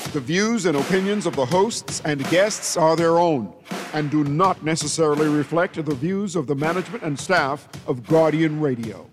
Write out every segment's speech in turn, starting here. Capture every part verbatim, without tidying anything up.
The views and opinions of the hosts and guests are their own and do not necessarily reflect the views of the management and staff of Guardian Radio.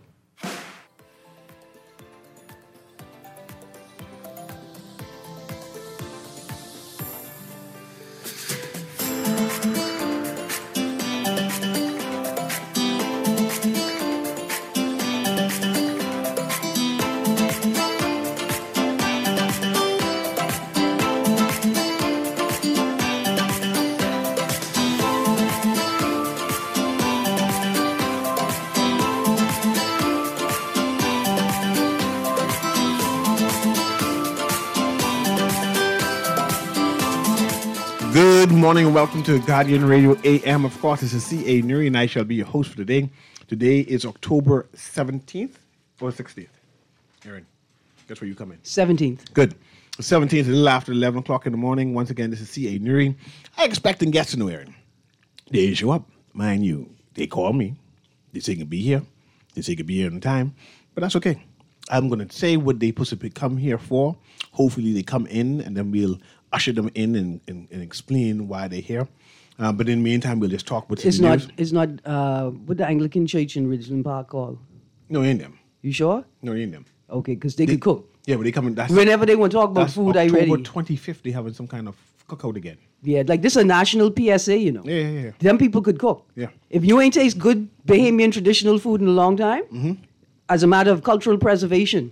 Good morning and welcome to Guardian Radio A M. Of course, this is C A Nuri and I shall be your host for today. Today is October seventeenth or sixteenth. Aaron, guess where you come in? seventeenth. Good. The seventeenth, a little after eleven o'clock in the morning. Once again, this is C A Nuri. I expecting guests to know, Aaron. They didn't show up. Mind you, they called me. They say can be here. They say can be here on time. But that's okay. I'm going to say what they supposed to come here for. Hopefully they come in and then we'll usher them in and, and, and explain why they're here. Uh, but in the meantime, we'll just talk with It's some not. news. It's not. Uh, what the Anglican Church in Ridgeland Park called? No, in them. You sure? No, in them. Okay, because they, They- could cook. Yeah, but they come in. That's, Whenever they want to talk about that's food, I October ready. twenty-fifth, they having some kind of cookout again. Yeah, like this is a national P S A, you know. Yeah, yeah, yeah. Them people could cook. Yeah. If you ain't taste good Bahamian traditional food in a long time, Mm-hmm. as a matter of cultural preservation,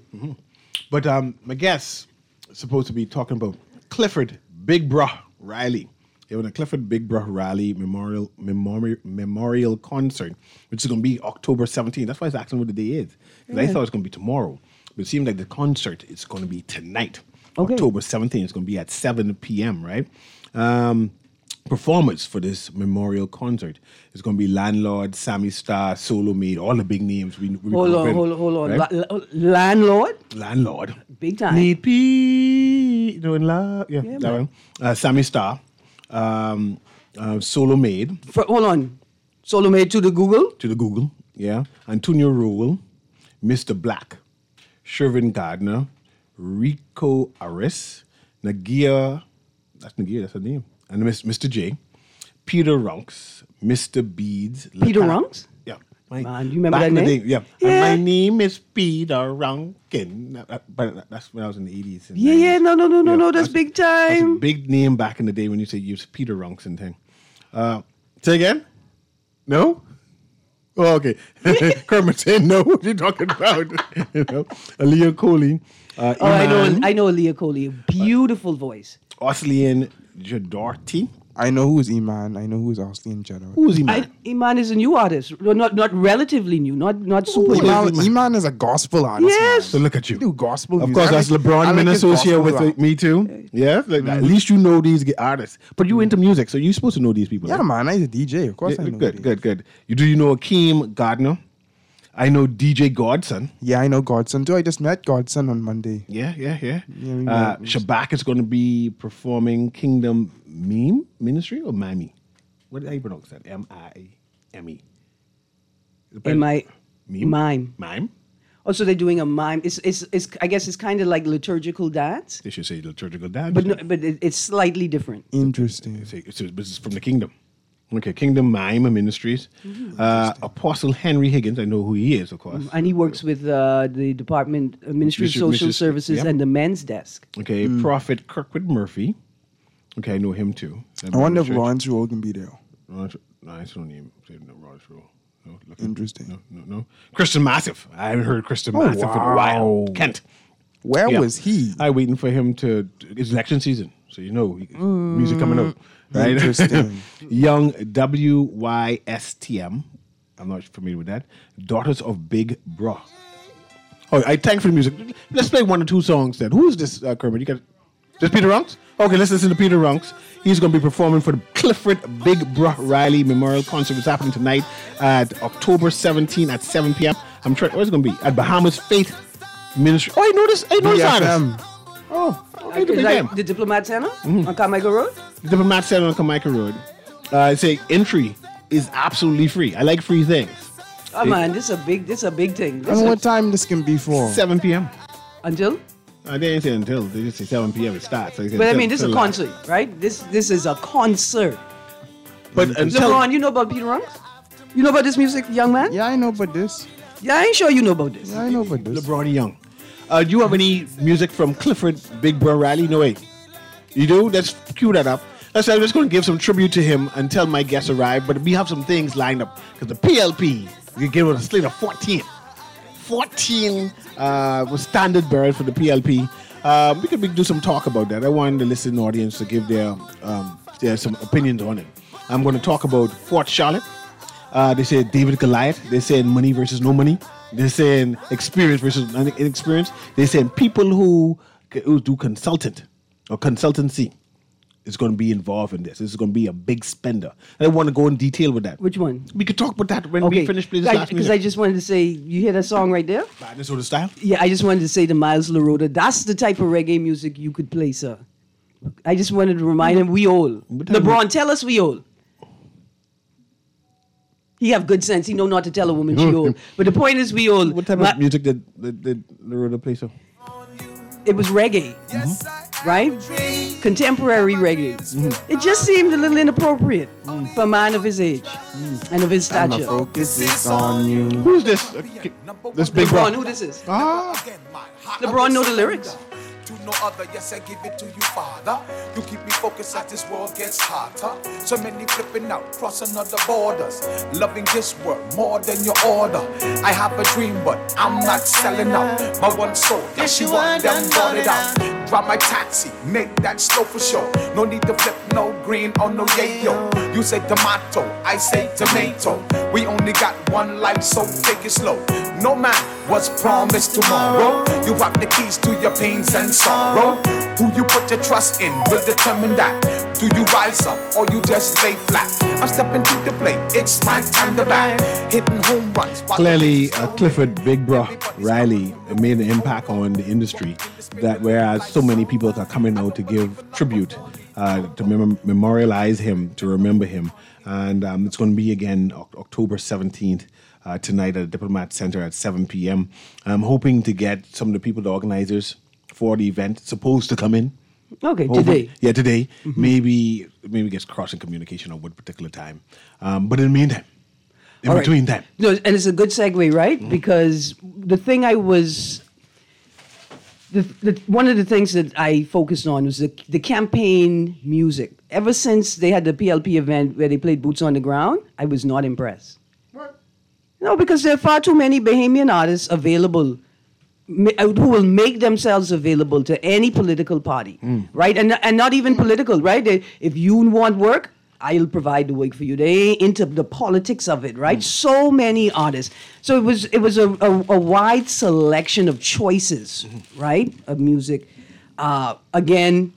But um, my guest is supposed to be talking about Clifford Big Bruh Riley. They're having a Clifford Big Bruh Riley Memorial Memorial Memorial Concert, which is going to be October seventeenth. That's why I was asking what the day is. 'Cause I thought it was going to be tomorrow. But it seems like the concert is going to be tonight. Okay. October seventeenth. It's going to be at seven p.m., right? Um, performers for this memorial concert is going to be Landlord, Sammy Star, Solo Made, all the big names. We, we hold on, been, hold on, hold on. right? La- la- landlord, Landlord. big time. Need peace, you know, in love. Yeah, Yeah, that man. one. Uh, Sammy Star, um, uh, Solo Made For, hold on. Solo made to the Google. to the Google. Yeah, Antonio Rowell, Mister Black, Shervin Gardner, Rico Aris, Nagia. That's Nagia. That's her name. And Miss- Mister J, Peter Runks, Mister Beads. Peter Lacat- Runks? Yeah. My, Man, you remember back that in the name? day, yeah. Yeah. And my name is Peter Runkin. That- that- But that's when I was in the eighties. and Yeah, yeah, nineties. no, no, no, no, Yeah, no. That's big That's a time. big name back in the day when you say use Peter Runks and thing. Uh, say again? No? Oh, okay. Kermit saying no. What are you talking about? you know, Aaliyah Coley. Uh, Oh, I know. Iman, I know Leah Coley. Beautiful voice. Oslian Jadorty. I know who's Iman. I know who's Osley and Jeddah. Who is he, I, man? Iman is a new artist. No, not not relatively new. Not not super. Ooh, new. Iman- Iman, Iman is a gospel artist. Yes. So look at you. Man. Do gospel Of music. course, I that's like- LeBron I like his Minnesota gospel with rap. uh, me too. Yeah, like, at least you know these g- artists. But you into music, so you're supposed to know these people. Yeah, right? man. I'm a D J. Of course Yeah, I know. good, who good, good. You do you know Akeem Gardner? I know D J Godson. Yeah, I know Godson too. I just met Godson on Monday. Yeah, yeah, yeah. Yeah, we uh, know. Shabak is going to be performing Kingdom Meme Ministry or Mami? What did I pronounce that? M I M E. Am I Meme? mime? Mime? Also, they're doing a mime. It's it's, it's I guess it's kind of like liturgical dance, They should say liturgical dance. but no, but it, it's slightly different. Interesting. Say, it's, this is from the Kingdom. Okay, Kingdom Mime Ministries. Uh, Apostle Henry Higgins, I know who he is, of course. And he works with uh, the Department uh, Ministry of Ministry- Social Ministry- Services yeah. and the Men's Desk. Okay, Prophet Kirkwood Murphy. Okay, I know him too. I wonder if Church. Lawrence Roll can be there. Lawrence, no, I don't name say no Lawrence Rowe. No, look at- Interesting. No, no, no. Christian Massive. I haven't heard Christian Oh, Massive in a while. wow. Kent. Where Yeah. was he? I waiting for him to. It's election season, so you know he, music coming out. Right? Interesting. Young W Y S T M. I'm not familiar with that. Daughters of Big Bra. Oh, I thank for the music. Let's play one or two songs then. Who is this, uh, Kermit? You got this Peter Runks? Okay, let's listen to Peter Runks. He's going to be performing for the Clifford Big Bra Riley Memorial Concert. It's happening tonight at October seventeenth at seven p.m. I'm trying. Where's it going to be? At Bahamas Faith Ministry. Oh, I know this. I know this B F artist. M. Oh, okay, Is the big that game. the Diplomat Center Mm-hmm. on Carmichael Road? Diplomat Center on Carmichael Road. Uh, I say entry is absolutely free. I like free things. Oh man, this is a big, this is a big thing. This And is what time this can be for? seven p.m. until Uh, they ain't say until. They just say seven p.m. it starts. So they say But I till- mean, this is a till- concert, right? This this is a concert. But until LeBron, you know about Peter Runks? You know about this music, young man? Yeah, I know about this. Yeah, I ain't sure you know about this. Yeah, I know about this. LeBron Young. Uh, do you have any music from Clifford Big Bro Riley? No way. You do? Let's cue that up. Let's, I'm just going to give some tribute to him until my guests arrive. But we have some things lined up because the P L P, we give it a slate of fourteen. fourteen uh, was standard bearers for the P L P. Um, we could we could do some talk about that. I want the listening audience to give their um, their some opinions on it. I'm going to talk about Fort Charlotte. Uh, they say David Goliath. They're saying money versus no money. They're saying experience versus inexperience. They're saying people who, who do consultant or consultancy is going to be involved in this. This is going to be a big spender. I want to go in detail with that. Which one? We could talk about that when we finish playing this last Because music. I just wanted to say, you hear that song right there? Madness or the style? Yeah, I just wanted to say to Miles LaRoda, that's the type of reggae music you could play, sir. I just wanted to remind him we old. What type of- LeBron, tell us we old. He have good sense. He know not to tell a woman she old. But the point is we old. What type Ma- of music did, did, did Loretta play so? It was reggae, right? Contemporary reggae. It just seemed a little inappropriate for a man of his age and of his And my stature. focus is on you. Who's this? Uh, ki- this big LeBron, bro? who this is? Ah, LeBron know the lyrics. To no other, yes, I give it to you, Father. You keep me focused as this world gets hotter. So many flipping out, crossing other borders. Loving this world more than your order. I have a dream, but I'm not selling out. My one soul, yes, she want them, bought it out. Drive my taxi, make that slow for sure. No need to flip, no green or no yayo. You say tomato, I say tomato. We only got one life, so take it slow. No man was promised tomorrow. You have the keys to your pains and sorrow. Who you put your trust in will determine that. Do you rise up or you just lay flat? I'm stepping to the plate, it's my time to bat. Hitting home runs. clearly, uh, Clifford Big Bro Riley made an impact on the industry. That whereas so many people are coming out to give tribute, uh, to mem- memorialize him, to remember him, and um, it's going to be again o- October seventeenth. Uh, tonight at the Diplomat Center at seven p.m. I'm hoping to get some of the people, the organizers for the event, supposed to come in. Okay, Hopefully- today. Yeah, today. Maybe maybe gets crossing communication on what particular time. Um, but in the meantime, in All right. between time, No, and it's a good segue, right? Mm-hmm. Because the thing I was, the, the one of the things that I focused on was the the campaign music. Ever since they had the P L P event where they played Boots on the Ground, I was not impressed. No, because there are far too many Bahamian artists available ma- who will make themselves available to any political party, right? And and not even political, right? They, if you want work, I'll provide the work for you. They ain't into the politics of it, right? So many artists. So it was it was a, a, a wide selection of choices, right, of music. Uh, again,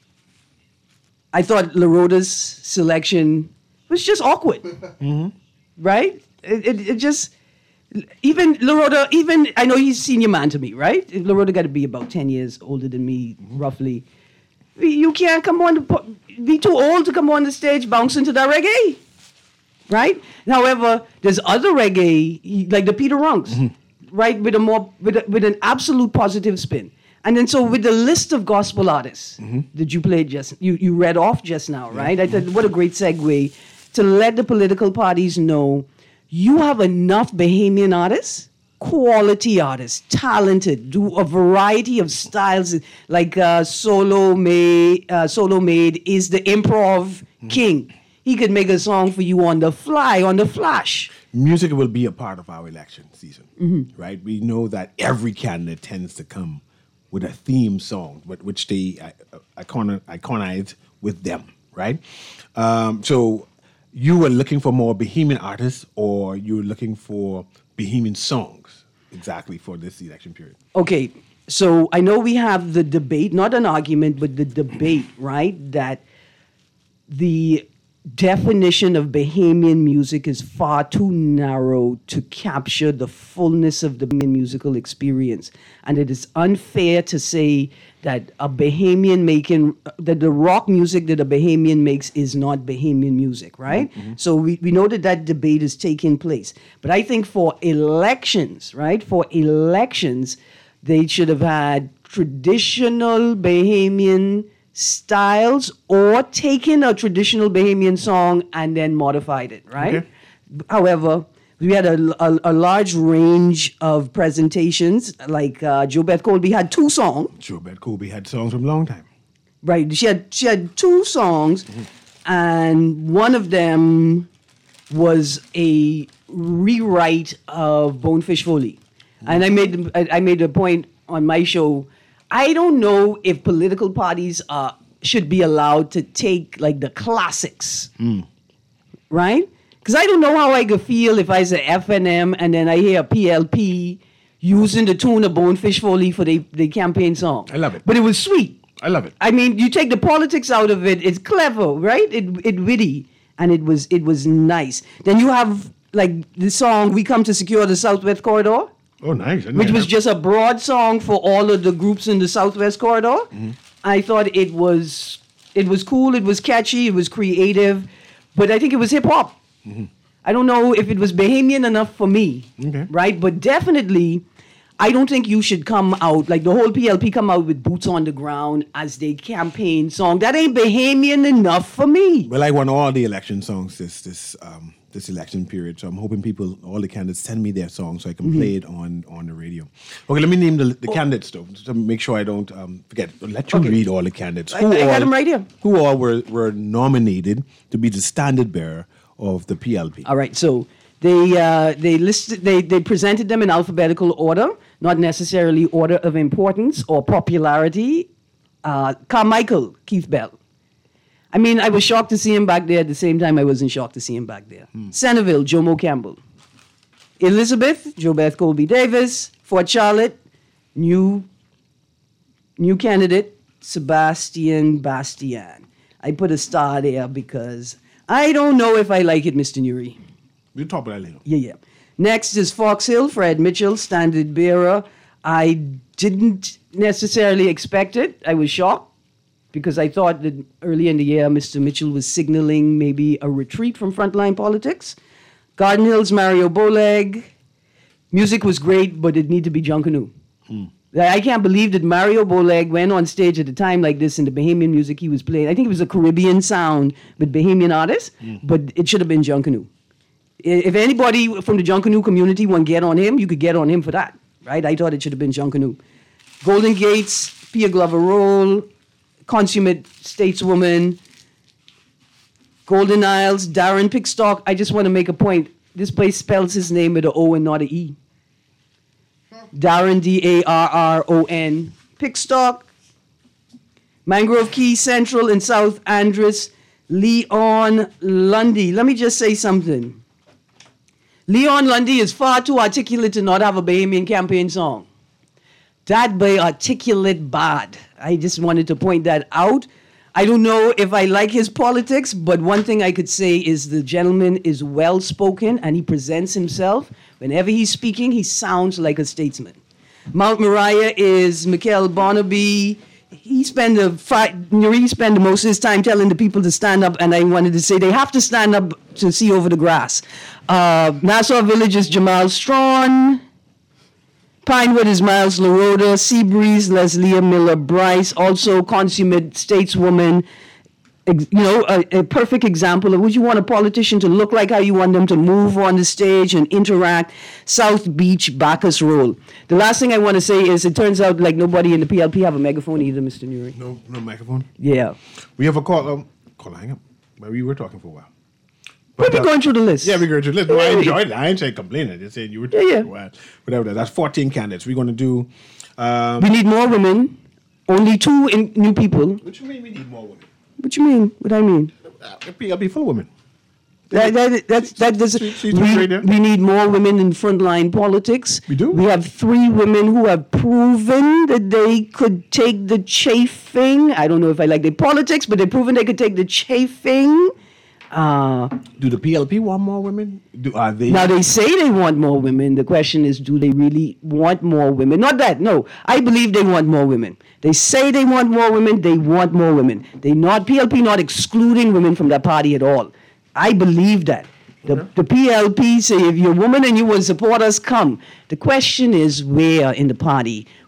I thought LaRoda's selection was just awkward, right? It, it, it just, even LaRoda, even, I know he's senior man to me, right? LaRoda got to be about ten years older than me, roughly. You can't come on, the, po- be too old to come on the stage bouncing to that reggae, right? However, there's other reggae, he- like the Peter Runks, right, with a more, with, a, with an absolute positive spin. And then so with the list of gospel artists that you played just, you, you read off just now, right? I thought, what a great segue to let the political parties know you have enough Bahamian artists, quality artists, talented, do a variety of styles. Like uh, Solo Made, uh, Solo Made is the improv king. He could make a song for you on the fly, on the flash. music will be a part of our election season, right? We know that every candidate tends to come with a theme song, with which they uh, icon- iconize with them, right? Um, so you were looking for more Bahamian artists, or you were looking for Bahamian songs exactly for this election period? Okay, so I know we have the debate, not an argument, but the debate, right? That the definition of Bahamian music is far too narrow to capture the fullness of the Bahamian musical experience. And it is unfair to say that a Bahamian making, that the rock music that a Bahamian makes is not Bahamian music, right? So we, we know that that debate is taking place. But I think for elections, right, for elections, they should have had traditional Bahamian styles or taken a traditional Bahamian song and then modified it, right? Okay. However, we had a, a, a large range of presentations. Like uh, JoBeth Colby had two songs. Sure, but Kobe had songs from a long time. Right. She had she had two songs, mm-hmm. and one of them was a rewrite of Bonefish Foley. Mm-hmm. And I made I, I made a point on my show. I don't know if political parties uh, should be allowed to take like the classics, mm. right? Because I don't know how I could feel if I say F N M and then I hear P L P using the tune of Bonefish Foley for the, the campaign song. I love it. But it was sweet. I love it. I mean, you take the politics out of it, it's clever, right? It it witty. And it was it was nice. Then you have like the song We Come to Secure the Southwest Corridor. Oh, nice. Which was just a broad song for all of the groups in the Southwest Corridor. Mm-hmm. I thought it was it was cool, it was catchy, it was creative, but I think it was hip hop. Mm-hmm. I don't know if it was Bahamian enough for me, okay. right? But definitely, I don't think you should come out, like the whole P L P come out with Boots on the Ground as their campaign song. That ain't Bahamian enough for me. Well, I won all the election songs this this um, this election period, so I'm hoping people, all the candidates, send me their songs so I can mm-hmm. play it on, on the radio. Okay, let me name the, the oh. candidates, though, to make sure I don't um, forget. Let you okay. read all the candidates. I, who I all, got them right here. Who all were, were nominated to be the standard bearer of the P L P. All right, so they uh, they listed they they presented them in alphabetical order, not necessarily order of importance or popularity. Uh, Carmichael, Keith Bell. I mean, I was shocked to see him back there. At the same time, I wasn't shocked to see him back there. Hmm. Centerville, Jomo Campbell. Elizabeth, JoBeth Colby Davis. Fort Charlotte, new new candidate, Sebastian Bastian. I put a star there because I don't know if I like it, Mister Newry. We'll talk about that later. Yeah, yeah. Next is Fox Hill, Fred Mitchell, standard bearer. I didn't necessarily expect it. I was shocked because I thought that early in the year, Mister Mitchell was signaling maybe a retreat from frontline politics. Garden Hills, Mario Boleg. Music was great, but it needed to be Junkanoo. Hmm. I can't believe that Mario Boleg went on stage at a time like this in the Bahamian music he was playing. I think it was a Caribbean sound with Bahamian artists, mm. but it should have been Junkanoo. If anybody from the Junkanoo community want to get on him, you could get on him for that, right? I thought it should have been Junkanoo. Golden Gates, Pia Glover Roll, Consummate Stateswoman, Golden Isles, Darren Pickstock. I just want to make a point. This place spells his name with an O and not an E. Darren, D A R R O N. Pickstock. Mangrove Key Central in South Andros. Leon Lundy. Let me just say something. Leon Lundy is far too articulate to not have a Bahamian campaign song. That boy articulate bad. I just wanted to point that out. I don't know if I like his politics, but one thing I could say is the gentleman is well-spoken and he presents himself. Whenever he's speaking, he sounds like a statesman. Mount Moriah is Mikhail Barnaby. He spent the fi- he spent most of his time telling the people to stand up, and I wanted to say they have to stand up to see over the grass. Uh, Nassau Village is Jamal Strawn. Pinewood is Miles LaRoda. Seabreeze, Leslie Miller Bryce, also consummate stateswoman. Ex- you know, a, a perfect example of would you want a politician to look like, how you want them to move on the stage and interact. South Beach, Bacchus Roll. The last thing I want to say is it turns out like nobody in the P L P have a megaphone either, Mister Newry. No, no microphone? Yeah. We have a call. Um, call, hang up. But we were talking for a while. But we're uh, going through the list. Yeah, we're going through the list. No, I enjoyed it. I ain't saying complaining. I just saying you were talking yeah, yeah. for a while. Whatever. That's fourteen candidates. We're going to do... Um, we need more women. Only two in, new people. What you mean we need more women? What you mean? What I mean? Uh, P L P full of women. That, that, that's, that does, she, she, we, we need more women in frontline politics. We do? We have three women who have proven that they could take the chafing. I don't know if I like their politics, but they've proven they could take the chafing. Uh, do the P L P want more women? Do, are they? Now, they say they want more women. The question is, do they really want more women? Not that, no. I believe they want more women. They say they want more women. They want more women. They not P L P not excluding women from that party at all. I believe that. The, okay. the P L P say, if you're a woman and you want to support us, come. The question is, where in the party?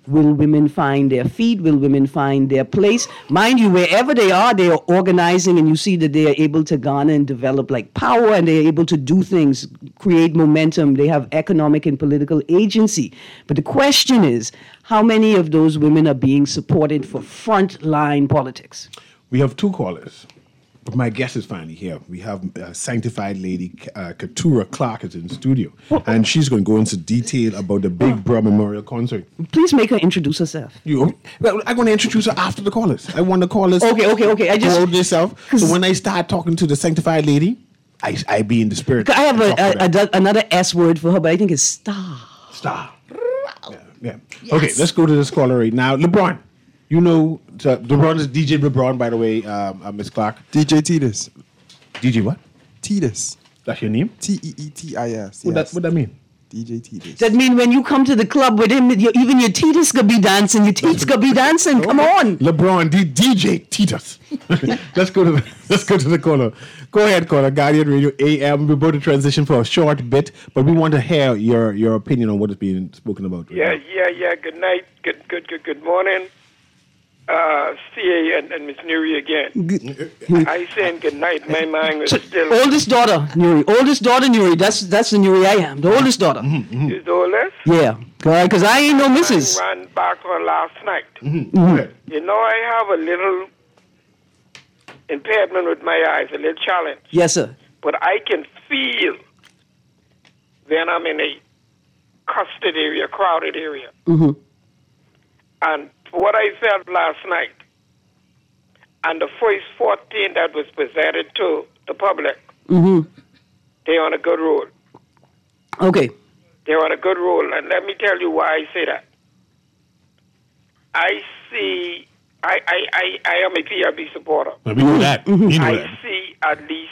Will women find their feet? Will women find their place? Mind you, wherever they are, they are organizing, and you see that they are able to garner and develop like power, and they're able to do things, create momentum. They have economic and political agency. But the question is, how many of those women are being supported for frontline politics? We have two callers. But my guest is finally here. We have uh, sanctified lady uh, Keturah Clark is in the studio, and she's going to go into detail about the Big Bro Memorial Concert. Please make her introduce herself. You, well, I'm going to introduce her after the callers. I want the callers. Okay, okay, okay. I just hold yourself. So when I start talking to the sanctified lady, I I be in the spirit. I have a, a, a, a, another S word for her, but I think it's star. Star. Yeah, yeah. Yes. Okay, let's go to this caller right now. LeBron. You know, uh, LeBron is D J LeBron, by the way, um, uh, Miss Clark. D J Titus. D J what? Titus. That's your name? T E E T I S. What that what that mean? D J Titus. That mean when you come to the club with him, your, even your teeth's gonna be dancing, your teeth's gonna be dancing. Come on. LeBron, D- DJ Titus. let's go to the, let's go to the caller. Go ahead, caller. Guardian Radio A M. We're about to transition for a short bit, but we want to hear your, your opinion on what is being spoken about. Right yeah, now. yeah, yeah. Good night. Good, good, good, good morning. Uh, C A and, and Miss Nuri again. I saying good night. My mind was So, still. oldest daughter, Nuri. Oldest daughter, Nuri. That's that's the Nuri I am. The oldest daughter. Mm-hmm. Is the oldest? Yeah. Because I ain't no missus. I ran back on last night. Mm-hmm. Okay. You know, I have a little impairment with my eyes, a little challenge. Yes, sir. But I can feel when I'm in a custard area, crowded area. Mm-hmm. And what I felt last night, and the first fourteen that was presented to the public, Mm-hmm. they're on a good roll. Okay. They're on a good roll. And let me tell you why I say that. I see, I, I, I, I am a P R B supporter. Well, we know that. Mm-hmm. We know I that. see at least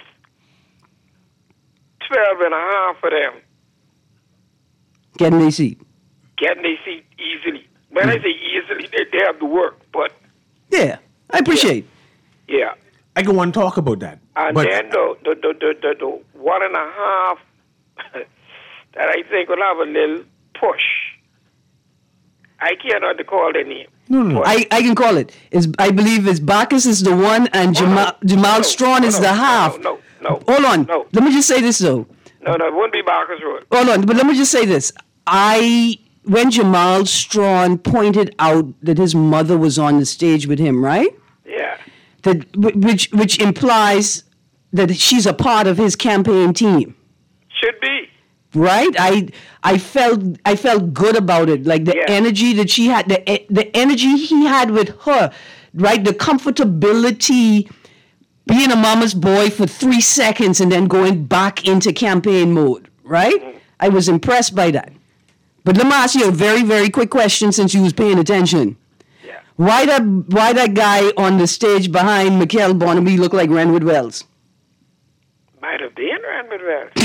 twelve and a half of them Getting a seat. getting a seat easily. When I say easily, they, they have to work, but Yeah. I appreciate. yeah. I can want to talk about that. And but then the, the, the, the, the, the one and a half that I think will have a little push. I cannot call the name. no, no, no. I, I can call it. It's, I believe it's Bacchus is the one and Jamal, Jamal no, Strawn no, is no, the no, half. No, no, no. Hold on. No, Let me just say this, though. no, no, it wouldn't be Barker's Road. Hold on, but let me just say this. I when Jamal Strawn pointed out that his mother was on the stage with him, right? Yeah. That wh- which which implies that she's a part of his campaign team, Should be. right? I I felt I felt good about it, like the Yeah. energy that she had, the e- the energy he had with her, right? The comfortability. Being a mama's boy for three seconds and then going back into campaign mode, right? Mm-hmm. I was impressed by that. But let me ask you a very, very quick question since you was paying attention. Yeah. Why that why that guy on the stage behind Mikhail Barnaby look like Renwood Wells? Might have been Ranwood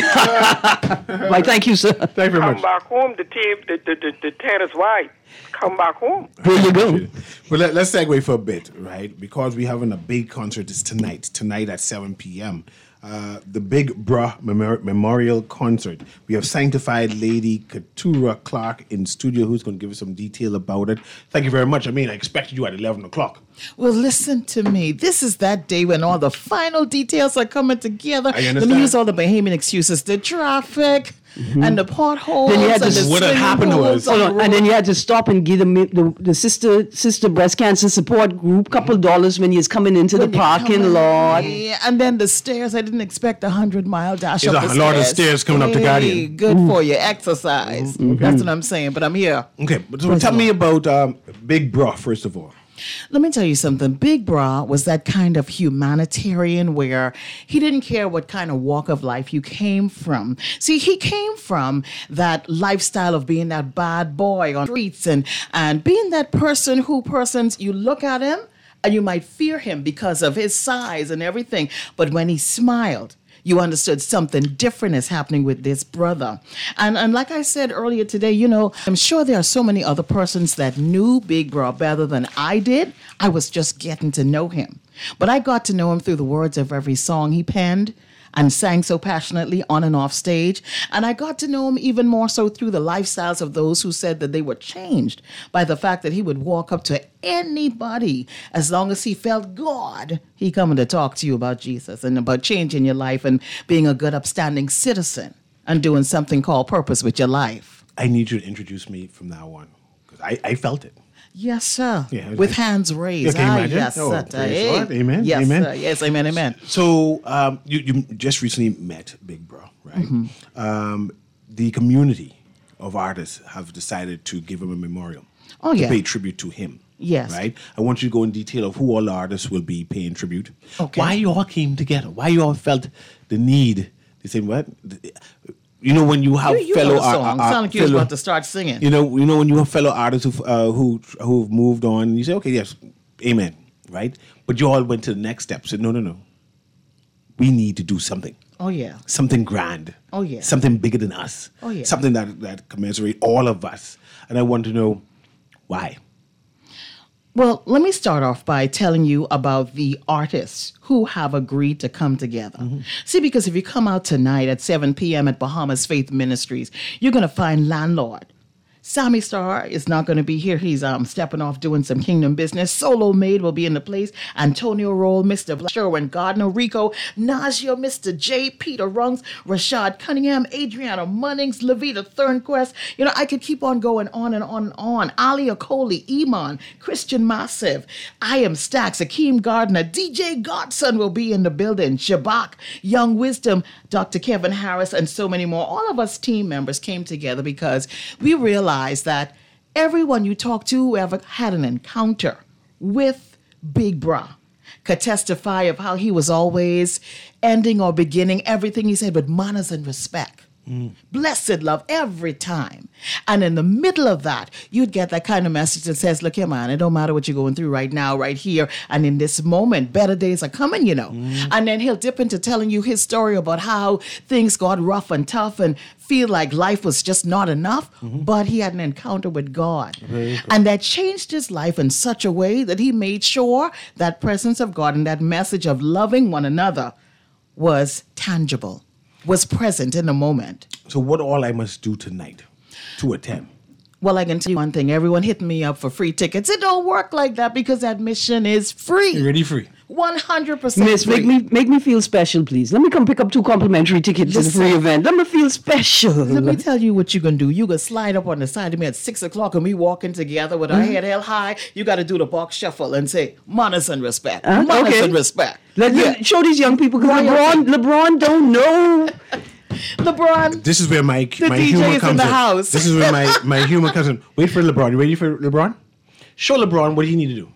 Wells. Why, thank you, sir. Thank you very Come much. back home, the team, the, the, the, the tennis white. Come back home. There you go. But let, let's segue for a bit, right? Because we're having a big concert is tonight, tonight at seven p.m. Uh, the Big Bra Memor- Memorial Concert. We have sanctified lady Keturah Clark in studio who's going to give us some detail about it. Thank you very much. I mean, I expected you at eleven o'clock. Well, listen to me. This is that day when all the final details are coming together. I Let understand. me use all the Bahamian excuses. The traffic and the potholes. Then you had and to- the What had swimming happened pools was- on Hold the on, and then road. you had to stop and give the, the, the sister sister breast cancer support group couple dollars when you're coming into the When you parking come in, lot. yeah, and then the stairs. I didn't expect a hundred mile dash There's up a the lot of stairs. stairs coming up to Hey, Guardian. Good for you. Exercise. That's what I'm saying. But I'm here. Okay, but so tell me about um, Big Bra, first of all. Let me tell you something. Big Bra was that kind of humanitarian where he didn't care what kind of walk of life you came from. See, he came from that lifestyle of being that bad boy on streets and, and being that person who persons, you look at him and you might fear him because of his size and everything. But when he smiled, you understood something different is happening with this brother. And and like I said earlier today, you know, I'm sure there are so many other persons that knew Big Bra better than I did. I was just getting to know him. But I got to know him through the words of every song he penned and sang so passionately on and off stage. And I got to know him even more so through the lifestyles of those who said that they were changed by the fact that he would walk up to anybody as long as he felt God. He coming to talk to you about Jesus and about changing your life and being a good, upstanding citizen and doing something called purpose with your life. I need you to introduce me from now on because I, I felt it. Yes, sir. Yeah, with okay. hands raised. Yeah, can you Ah, imagine? yes, Oh, sir. praise Hey. God. Amen. Yes, Amen. sir. Yes, amen, amen. So um, you, you just recently met Big Bro, right? Mm-hmm. Um, the community of artists have decided to give him a memorial. Oh, to yeah. pay tribute to him. Yes. Right? I want you to go in detail of who all the artists will be paying tribute. Okay. Why you all came together. Why you all felt the need. They say, what? You know, when you have You, you fellow know the ar- song. ar- Sound like you was fellow- about to start singing. You know, you know when you have fellow artists who uh, who who've moved on, you say, okay, yes, amen, right? But you all went to the next step. Said, no, no, no. We need to do something. Oh, yeah. Something grand. Oh, yeah. Something bigger than us. Oh, yeah. Something that that commensurate all of us. And I want to know why. Well, let me start off by telling you about the artists who have agreed to come together. Mm-hmm. See, because if you come out tonight at seven p.m. at Bahamas Faith Ministries, you're going to find Landlord. Sammy Starr is not going to be here. He's um, stepping off doing some kingdom business. Solo Maid will be in the place. Antonio Roll, Mister Black, Sherwin Gardner, Rico, Najio, Mister J, Peter Rungs, Rashad Cunningham, Adriana Munnings, Levita Thornquist. You know, I could keep on going on and on and on. Ali Okoli, Iman, Christian Massive, I Am Stacks, Akeem Gardner, D J Godson will be in the building. Shabak, Young Wisdom, Doctor Kevin Harris, and so many more. All of us team members came together because we realized that everyone you talk to who ever had an encounter with Big Bra could testify of how he was always ending or beginning everything he said with manners and respect. Mm. Blessed love every time. And in the middle of that, you'd get that kind of message that says, look here, man, it don't matter what you're going through right now, right here, and in this moment, better days are coming, you know. Mm. And then he'll dip into telling you his story about how things got rough and tough and feel like life was just not enough, mm-hmm. but he had an encounter with God. And that changed his life in such a way that he made sure that presence of God and that message of loving one another was tangible, was present in the moment. So what all I must do tonight to attend? Well, I can tell you one thing. Everyone hitting me up for free tickets. It don't work like that because admission is free. You're already free. one hundred percent Miss, free. make me make me feel special, please. Let me come pick up two complimentary tickets to the Listen. free event. Let me feel special. Let me tell you what you're going to do. You're going to slide up on the side of me at six o'clock and we walking together with our Mm-hmm. head held high. You got to do the box shuffle and say, manners and respect. Huh? Manners Okay. and respect. Let Yeah. me show these young people because LeBron, LeBron don't know. LeBron. This is where my The my D J humor is in comes the in. house. This is where my, my humor comes in. Wait for LeBron. You ready for LeBron? Show LeBron what he need to do.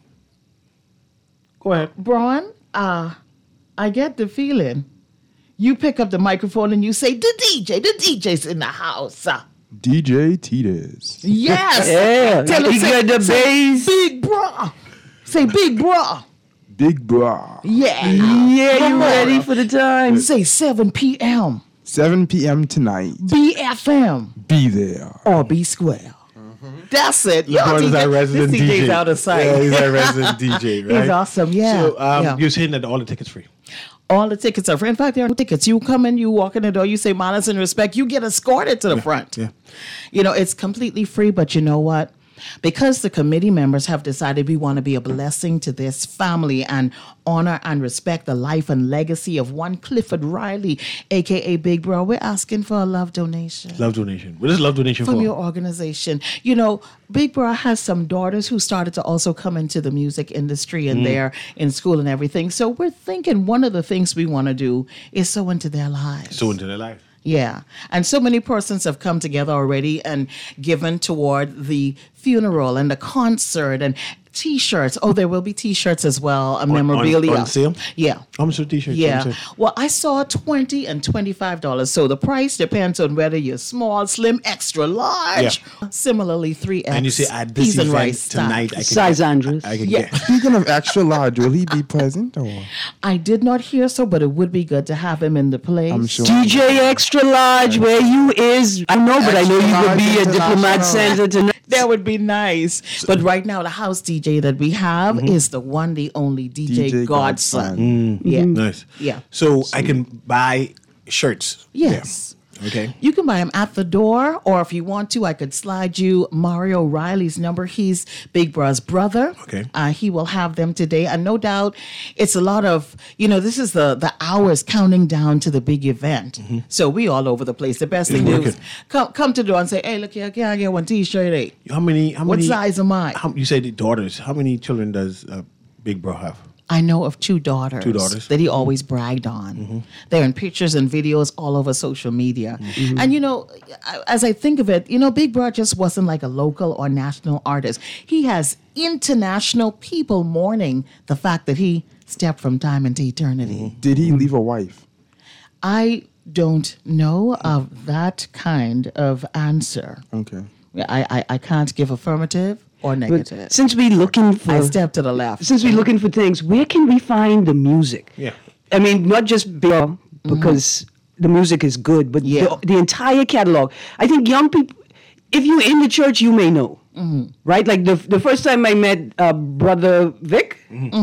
Go ahead. Braun, uh, I get the feeling. You pick up the microphone and you say, the D J, the D J's in the house. Uh, D J Titas. yes. Yeah, Tell him, he say, got the say, bass. Big bra. Say big bra. Big Bra. Yeah. Yeah, Come you on. ready for the time? Say seven p.m. seven p.m. tonight. B F M Be there. or B Square. That's it. Yo, LeBron is D J our resident this D J. D J's out of sight. Yeah, he's our resident D J, right? He's awesome, yeah. So um, yeah. you're saying that all the tickets free. All the tickets are free. In fact, there are no tickets. You come in, you walk in the door, you say manners and respect, you get escorted to the front. yeah. You know, it's completely free, but you know what? Because the committee members have decided we want to be a blessing to this family and honor and respect the life and legacy of one Clifford Riley, a k a. Big Bro, we're asking for a love donation. Love donation. What is love donation From for? your organization. You know, Big Bro has some daughters who started to also come into the music industry and they're in school and everything. So we're thinking one of the things we want to do is sow into their lives. So into their life. Yeah. And so many persons have come together already and given toward the funeral and the concert and T-shirts. Oh, there will be T-shirts as well, a memorabilia. on- on sale? Yeah. How much are t-shirts? Yeah. How much Well, I saw twenty and twenty-five dollars. So the price depends on whether you're small, slim, extra large. Similarly, three X. And you say at this peas and event rice tonight, I style. can Size get, Andres. I can Yeah. get. Speaking of extra large, will he be present or? I did not hear so, but it would be good to have him in the place. I'm sure. D J Extra Large, where you is? I know, but I know you could be a diplomat center tonight. That would be nice. But right now, the house D J that we have Mm-hmm. is the one, the only D J, D J Godson. Godson. Yeah. Nice. Yeah. So I can buy shirts. Yes. Okay. You can buy them at the door, or if you want to, I could slide you Mario Riley's number. He's Big Bra's brother. Okay. Uh, he will have them today. And no doubt it's a lot of, you know, this is the, the hours counting down to the big event. So we all over the place. The best It's thing to do working. is come, come to the door and say, hey, look here, can I get one t-shirt? Hey, How many? How what many? size am I? How, you say the daughters. How many children does uh, Big Bro have? I know of two daughters, Two daughters. that he always bragged on. They're in pictures and videos all over social media. And, you know, I- as I think of it, you know, Big Bro just wasn't like a local or national artist. He has international people mourning the fact that he stepped from time into eternity. Did he leave a wife? I don't know of that kind of answer. Okay. I, I, I can't give affirmative or But negative. since we're looking for I step to the left. since we're looking for things, where can we find the music? Yeah. I mean, not just Bill, because the music is good, but Yeah. the, the entire catalog. I think young people, if you're in the church, you may know, right? Like the the first time I met uh, Brother Vic,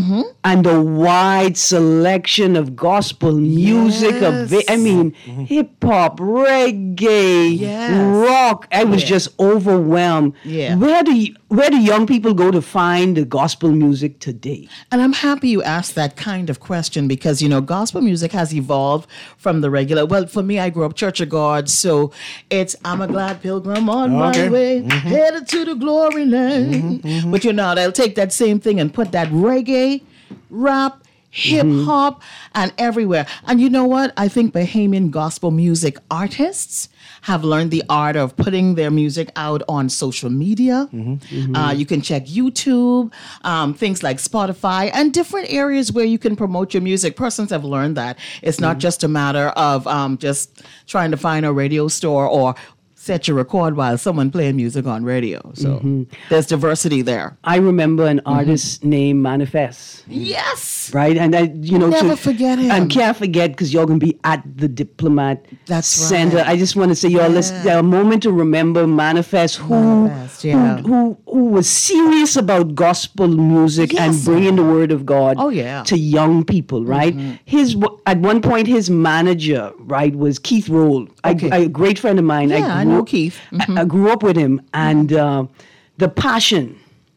and the wide selection of gospel music, of vi- I mean, hip hop, reggae, Yes. rock. I was Yeah. just overwhelmed. Yeah. Where do you, where do young people go to find the gospel music today? And I'm happy you asked that kind of question because, you know, gospel music has evolved from the regular. Well, for me, I grew up Church of God, so it's I'm a glad pilgrim on Okay. my way, headed to the glory land. But, you know, they'll take that same thing and put that reggae, rap, hip hop, and everywhere. And you know what? I think Bahamian gospel music artists have learned the art of putting their music out on social media. Uh, you can check YouTube, um, things like Spotify, and different areas where you can promote your music. Persons have learned that it's not just a matter of um, just trying to find a radio store or set your record while someone playing music on radio. So there's diversity there. I remember an artist named Manifest. Yes. Right, and I, you know, Never to- forget him. and can't forget because you're gonna be at the Diplomat That's Center. right. I just want to say, y'all, let's Yeah. a moment to remember Manifest, who, Manifest, yeah. who, who, who was serious about gospel music and Yes. bringing the word of God, Oh, yeah. to young people. Right, his at one point his manager, right, was Keith Roll, Okay. I, a great friend of mine. Yeah, I grew know up- Keith. I, I grew up with him, and uh, the passion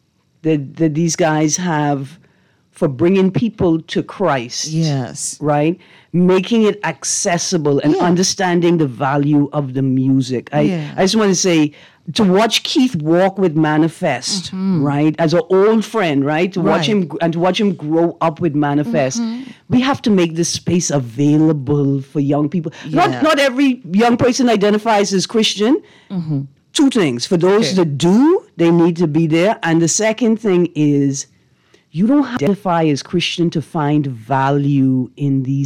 that that these guys have for bringing people to Christ. Yes. Right? Making it accessible and Yeah. understanding the value of the music. I, Yeah. I just want to say, to watch Keith walk with Manifest, right? As an old friend, right? To watch Right. him and to watch him grow up with Manifest. We have to make this space available for young people. Yeah. Not not every young person identifies as Christian. Two things. For those Okay. that do, they need to be there. And the second thing is, you don't have to identify as Christian to find value in these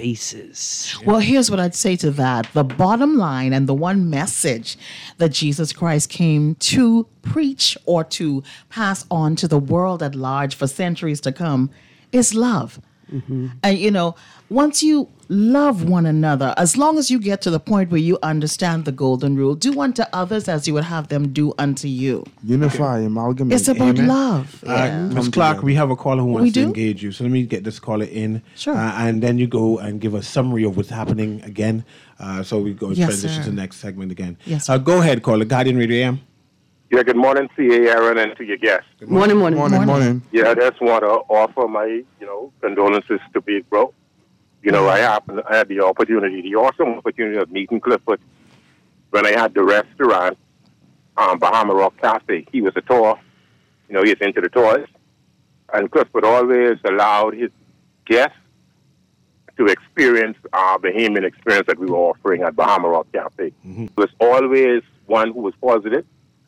spaces. Well, here's what I'd say to that. The bottom line and the one message that Jesus Christ came to preach or to pass on to the world at large for centuries to come is love. And, you know, once you love one another, as long as you get to the point where you understand the golden rule, do unto others as you would have them do unto you. Unify, amalgamate. It's about Amen. love. Uh, Yeah. Miz Clark, we have a caller who wants We to do? engage you. So let me get this caller in. Sure. Uh, and then you go and give a summary of what's happening again. Uh, so we go and Yes, transition sir. to the next segment again. Yes, Uh, go ahead, caller. Guardian Radio A M. Yeah, good morning, C A Aaron, and to your guests. Morning, morning. Morning, morning. Yeah, I just want to offer my, you know, condolences to Big Bro. You know, I happened, I had the opportunity, the awesome opportunity of meeting Clifford when I had the restaurant, um, Bahama Rock Cafe. He was a tour, you know, he's into the tours. And Clifford always allowed his guests to experience our Bahamian experience that we were offering at Bahama Rock Cafe. He was always one who was positive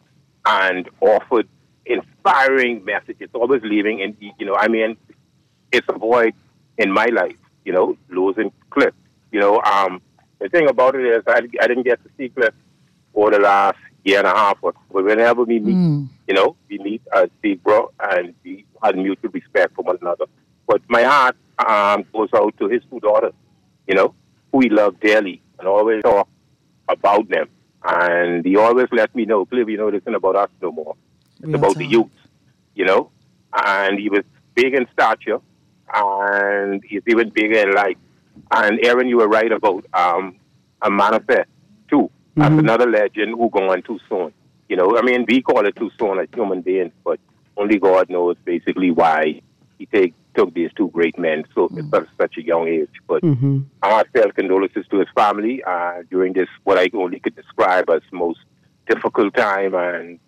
and offered inspiring messages, always leaving. And, you know, I mean, it's a void in my life, you know, losing Cliff. You know, um, the thing about it is I, I didn't get to see Cliff for the last year and a half. But whenever we meet, you know, we meet as Big Bro and we had mutual respect for one another. But my heart um, goes out to his two daughters, you know, who he loved dearly and always talk about them. And the he always let me know, Cliff, you know, this isn't about us no more. It's Real about the time. youth, you know. And he was big in stature, and he's even bigger in life. And Aaron, you were right about um, a manifest too. That's another legend who gone too soon. You know, I mean, we call it too soon as human beings, but only God knows basically why he take, took these two great men so at such, such a young age. But Mm-hmm. heartfelt condolences to his family uh, during this, what I only could describe as most difficult time. And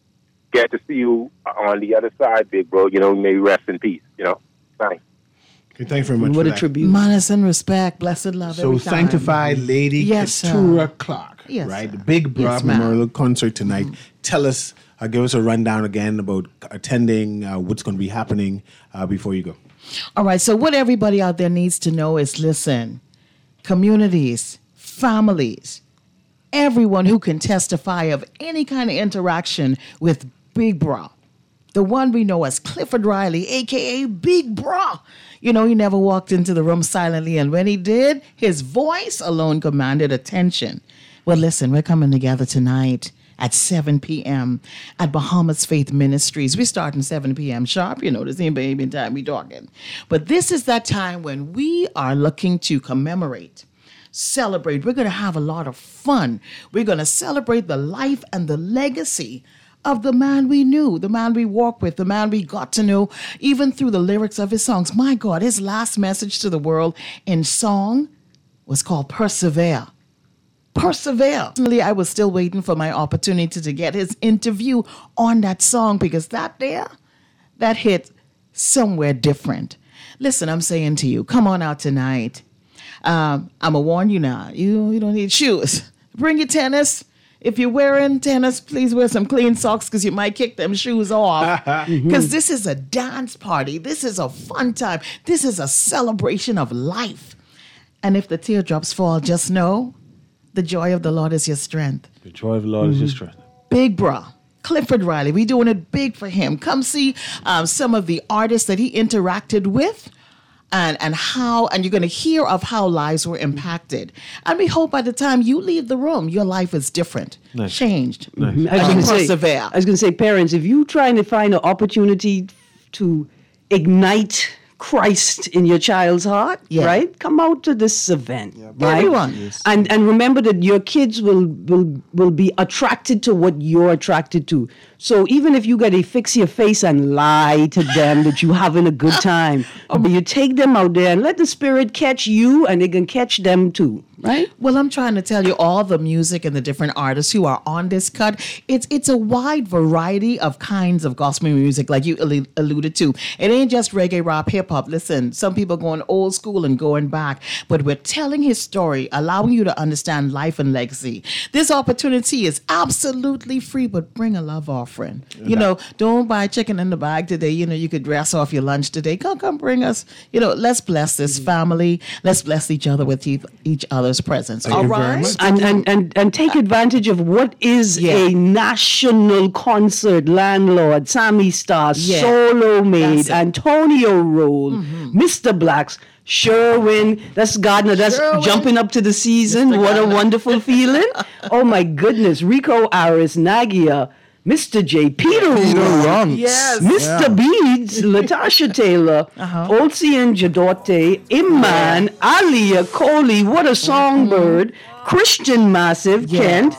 get to see you on the other side, big bro. You know, may you rest in peace. You know, thanks. Okay, thank you very much What for a that. tribute. Manners and respect, blessed love. So every time. Sanctified Lady Yes, sir. Keturah Clark, Yes, right? sir. The Big Bra Yes, ma'am. Memorial Concert tonight. Tell us, uh, give us a rundown again about attending, uh, what's going to be happening uh, before you go. All right. So what everybody out there needs to know is, listen, communities, families, everyone who can testify of any kind of interaction with Big Bra, the one we know as Clifford Riley, a k a. Big Bra. You know, he never walked into the room silently, and when he did, his voice alone commanded attention. Well, listen, we're coming together tonight at seven p.m. at Bahamas Faith Ministries. We're starting seven p.m. sharp. You know, the same baby time we talking. But this is that time when we are looking to commemorate, celebrate. We're going to have a lot of fun. We're going to celebrate the life and the legacy of the man we knew, the man we walked with, the man we got to know, even through the lyrics of his songs. My God, his last message to the world in song was called Persevere. Persevere. Personally, I was still waiting for my opportunity to get his interview on that song, because that there, that hit somewhere different. Listen, I'm saying to you, come on out tonight. Um, I'm going to warn you now, you, you don't need shoes. Bring your tennis. If you're wearing tennis, please wear some clean socks, because you might kick them shoes off. Because this is a dance party. This is a fun time. This is a celebration of life. And if the teardrops fall, just know the joy of the Lord is your strength. The joy of the Lord is your strength. Big Bra, Clifford Riley, we doing it big for him. Come see um, some of the artists that he interacted with. And, and how, and you're going to hear of how lives were impacted. And we hope by the time you leave the room, your life is different, Nice. changed. Nice. I was And gonna you say, persevere. I was going to say, parents, if you trying to find an opportunity to ignite Christ in your child's heart, Yeah. right? Come out to this event, right? Everyone. Yes. And and remember that your kids will will will be attracted to what you're attracted to. So even if you got to fix your face and lie to them that you having a good time, but you take them out there and let the Spirit catch you, and they can catch them too, right? Well, I'm trying to tell you, all the music and the different artists who are on this cut, it's it's a wide variety of kinds of gospel music, like you allu- alluded to. It ain't just reggae, rap, hip hop. Listen, some people going old school and going back, but we're telling his story, allowing you to understand life and legacy. This opportunity is absolutely free, but bring a love offering. You know, don't buy chicken in the bag today. You know, you could dress off your lunch today. Come, come, bring us. You know, let's bless this family. Let's bless each other with each, each other's presence. Thank All you very right. much. and, and, and, and take advantage of what is Yeah. a national concert. Landlord, Sammy Star, Yeah. Solo Made, That's it. Antonio Roll, Mister Blacks, Sherwin. That's Gardner. That's Sherwin. jumping up to the season. What a wonderful feeling. Oh my goodness. Rico Aris, Nagia, Mister J, Peter, Peter Ron, Runks. Yes. Mister Beads, Latasha Taylor, Uh-huh. Olsien Jadote, Imman, Alia Coley, what a songbird, Christian Massive, Kent,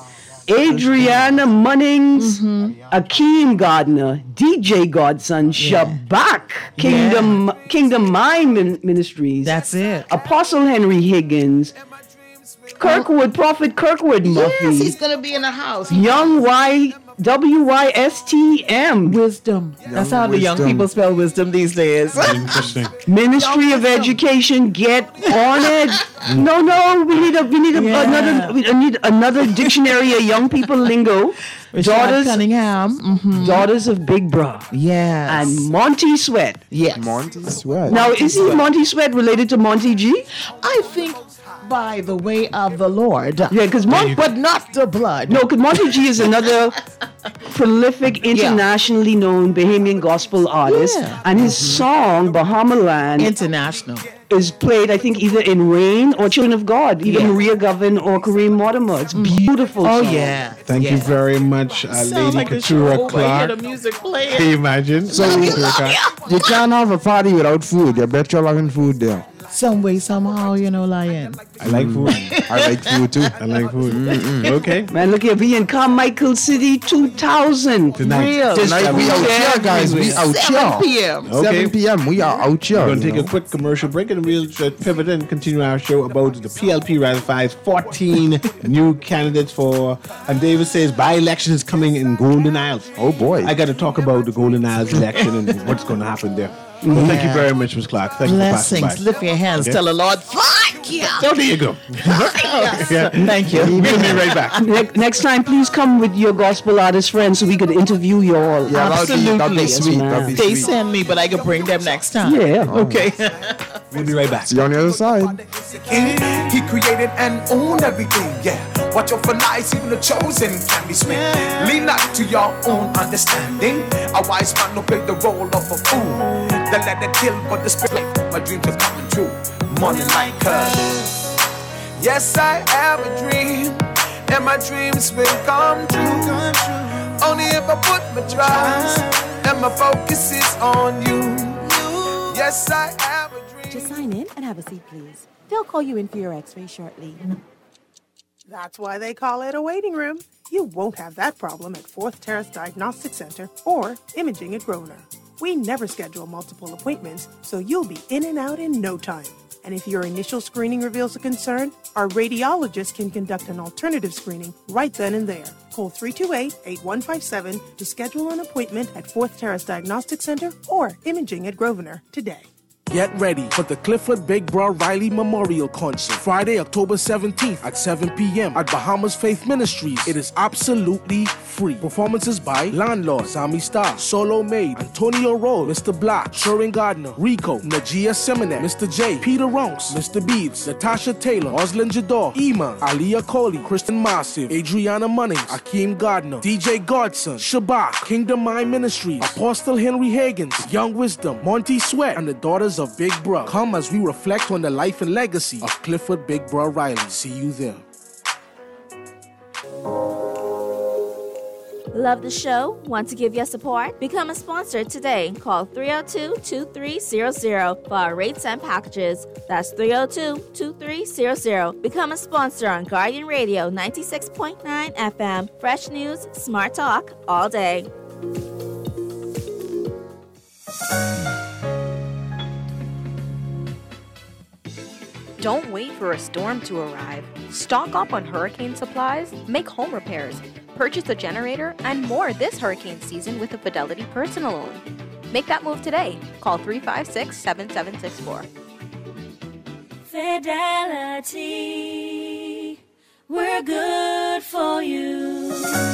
Adriana Munnings, Akeem Gardner, D J Godson, Shabak, Kingdom Kingdom Mind Min- Ministries. That's it. Apostle Henry Higgins, Kirkwood, Prophet Kirkwood Muffy, Yes, he's going to be in the house. Young Y W Y S T M, Wisdom. That's how the young wisdom. people spell wisdom these days. Interesting. Ministry of Education, get on it. No, no, we need a we need a, Yeah. another we need another dictionary of young people lingo. Rashad Daughters, Cunningham. Mhm. daughters of Big Bra Yes. and Monty Sweat. yes. Monty Sweat. Now, is he Monty Sweat related to Monty G? I think by the way of the Lord. Yeah, because Mon- But not the blood. no, because Monty G is another prolific, internationally known Bahamian gospel artist, Yeah. and his song Bahama Land International. is played, I think, either in Rain or Children of God, either Yeah. Maria Govan or Kareem Mortimer. It's beautiful. Oh song. yeah. Thank yeah. you very much, uh, Sounds Lady like the show Katura over. I hear Clark. the music playing. Can you imagine? So Katura Clark. you can't have a party without food. You bet you're having food there. Some way, somehow, you know, Lion. I like food. I like food too. I like food. Okay. Man, look here, we in Carmichael City two thousand. Tonight. Real. Tonight we out here, guys. We out seven here. p.m. Okay. seven p.m. We are out here. We're going to you take a know. quick commercial break and we'll uh, pivot and continue our show about the P L P ratifies fourteen new candidates for, and David says by-election is coming in Golden Isles. Oh, boy. I got to talk about the Golden Isles election and what's going to happen there. Well, thank you very much, Miz Clark. Thank Blessings. you for passing by. Lift your hands. Okay. Tell the Lord, thank you. Oh, there you go. Yeah. Thank you. We'll be right back. Ne- next time, please come with your gospel artist friends so we could interview you all. Yeah, that'd be, that'd be Yes, sweet. man. That'd be They sweet. send me, but I can bring them next time. Yeah. Okay. We'll be right back. See you on the other side. He created and owned everything, yeah. Watch out for lies, even the chosen can be smitten. Lean not to your own understanding. A wise man will play the role of a fool. The letter kill, but the spirit, my dreams are coming true. Morning like curse. Yes, I have a dream, and my dreams will come true. Only if I put my trust and my focus is on you. Yes, I have a dream. Just sign in and have a seat, please. They'll call you in for your x-ray shortly. That's why they call it a waiting room. You won't have that problem at Fourth Terrace Diagnostic Center or Imaging at Grosvenor. We never schedule multiple appointments, so you'll be in and out in no time. And if your initial screening reveals a concern, our radiologist can conduct an alternative screening right then and there. Call three two eight, eight one five seven to schedule an appointment at Fourth Terrace Diagnostic Center or Imaging at Grosvenor today. Get ready for the Clifford Big Bro Riley Memorial Concert, Friday, October seventeenth at seven p.m. at Bahamas Faith Ministries. It is absolutely free. Performances by Landlord, Sammy Star, Solo Maid, Antonio Roll, Mister Black, Sherwin Gardner, Rico, Najia Seminet, Mister J, Peter Ronks, Mister Beebs, Natasha Taylor, Oslin Jador, Iman, Aliyah Coley, Kristen Massive, Adriana Munnings, Akeem Gardner, D J Godson, Shabak, Kingdom Mind Ministries, Apostle Henry Higgins, Young Wisdom, Monty Sweat, and the Daughters of Big Bro. Come as we reflect on the life and legacy of Clifford Big Bro Riley. See you there. Love the show? Want to give your support? Become a sponsor today. Call three oh two, two three zero zero for our rates and packages. That's three oh two, two three zero zero. Become a sponsor on Guardian Radio ninety-six point nine F M. Fresh news, smart talk, all day. Don't wait for a storm to arrive. Stock up on hurricane supplies, make home repairs, purchase a generator, and more this hurricane season with a Fidelity personal loan. Make that move today. Call three five six, seven seven six four. Fidelity, we're good for you.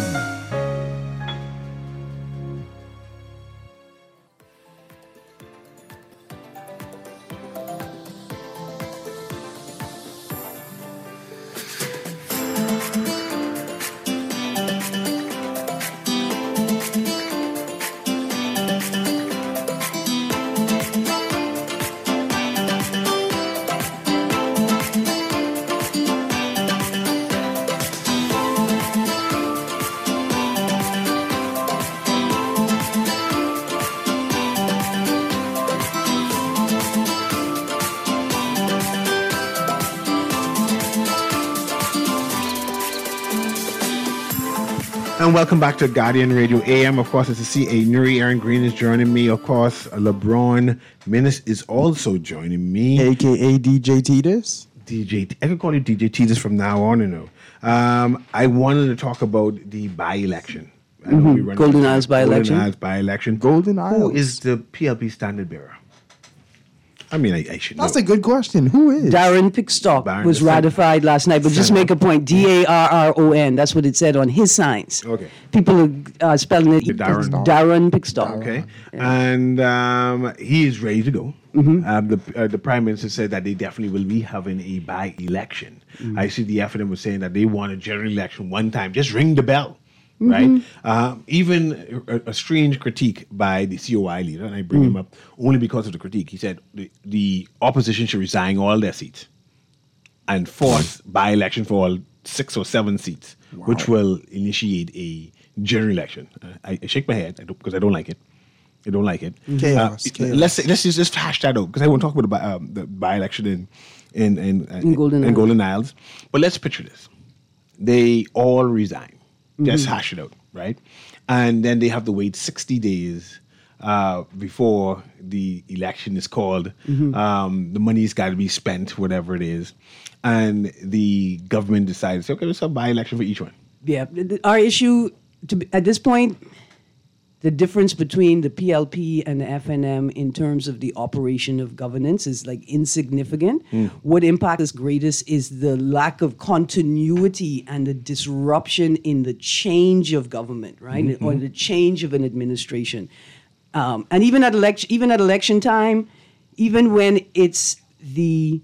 And welcome back to Guardian Radio A M. Of course, it's to see a Nuri Aaron Green is joining me. Of course, LeBron Minnis is also joining me. A K A D J Titus. D J, I can call you D J Titus from now on, you know. Um, I wanted to talk about the by-election. I know Mhm. we run Golden out of Isles time. by-election. Golden Isles by-election. Golden Isles. Who is the P L P standard bearer? I mean, I, I should know. That's a good question. Who is? Darren Pickstock Darren was the ratified last night, but just Senator. make a point. D A R R O N. That's what it said on his signs. Okay. People are uh, spelling it Darren. Darren Pickstock. Okay, and um, he is ready to go. Mhm. Um, the uh, the prime minister said that they definitely will be having a by-election. Mhm. I see the F N M was saying that they want a general election one time. Just ring the bell. Mhm. right? Um, even a, a strange critique by the C O I leader, and I bring Mm. him up only because of the critique. He said the, the opposition should resign all their seats and force by-election for all six or seven seats, which will initiate a general election. Uh, I, I shake my head because I, I don't like it. I don't like it. Chaos, Uh, chaos. Let's say, let's just, just hash that out because I want to talk about the, by, um, the by-election in in in, uh, In Golden in Isles. Golden Isles. But let's picture this: they all resign. Just Mhm. hash it out, right? And then they have to wait sixty days uh, before the election is called. Mhm. Um, the money's got to be spent, whatever it is, and the government decides, okay, let's have a by-election for each one. Yeah, th- th- our issue to be, at this point, the difference between the P L P and the F N M in terms of the operation of governance is like insignificant. Mm. What impact is greatest is the lack of continuity and the disruption in the change of government, right, Mhm. or the change of an administration. Um, and even at election, even at election time, even when it's the